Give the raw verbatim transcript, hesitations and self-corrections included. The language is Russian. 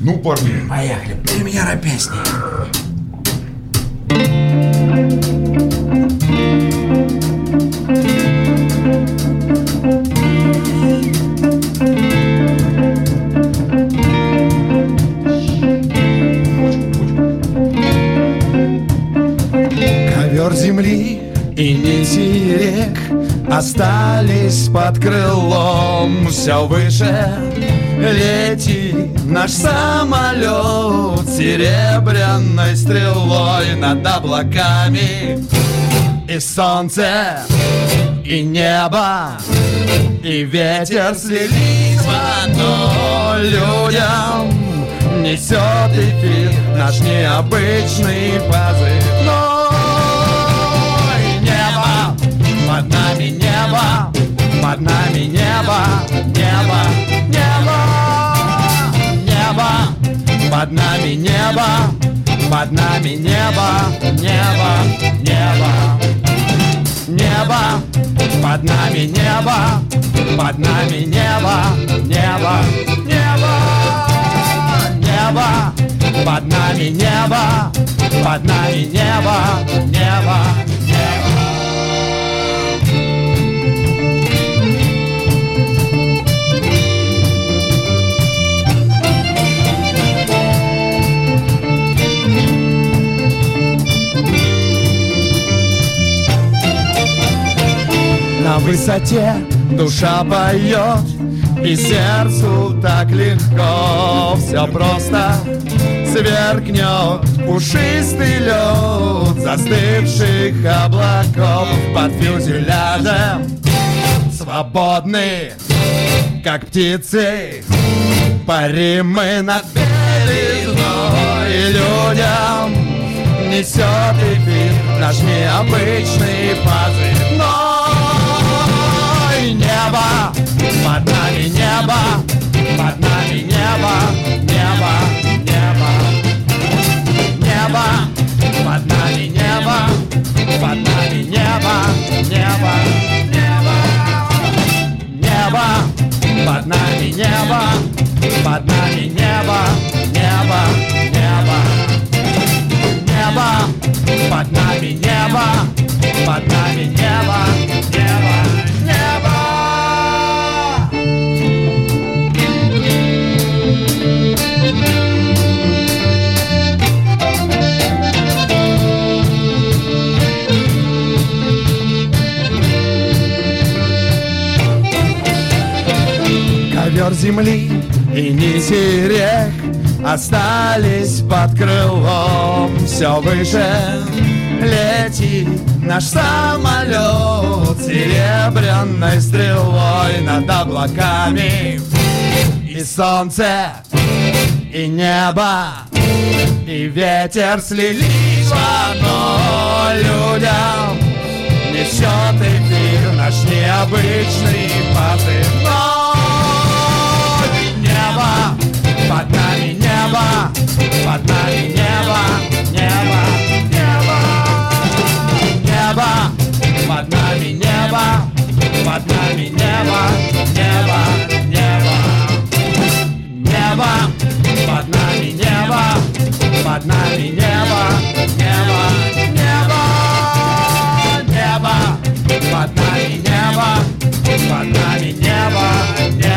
Ну, парни. Поехали. Премьера песни. Ковер земли и нити рек остались под крылом. Все выше летит наш самолет серебряной стрелой над облаками. И солнце, и небо, и ветер слились в одно. Людям несет эфир наш необычный позывной. Небо, под нами небо, под нами небо, небо, небо, небо, под нами небо, под нами небо, небо, небо, небо, под нами небо, под нами небо, небо, небо, небо, под нами небо, под нами небо, небо, небо. На высоте душа поет, и сердцу так легко. Все просто сверкнет пушистый лед застывших облаков под фюзеляжем. Свободны, как птицы, парим мы над белизной. И людям несет эфир наш необычный позывной. Небо, под нами небо, под нами небо, небо, небо, небо, под нами небо, под нами небо, небо, небо, небо, под нами небо, под нами небо, небо, небо, небо, под нами небо, под нами небо, небо, небо. Ковер земли и нити рек остались под крылом. Все выше летит наш самолет серебряной стрелой над облаками. И солнце, и небо, и ветер слились в одно. Людям несет эфир наш необычный позывной. Небо, под нами небо, под нами небо, небо, небо, небо, под нами небо, под нами небо, небо, небо, небо, под нами небо, под нами небо, небо, небо, небо, под нами небо, под нами небо, небо.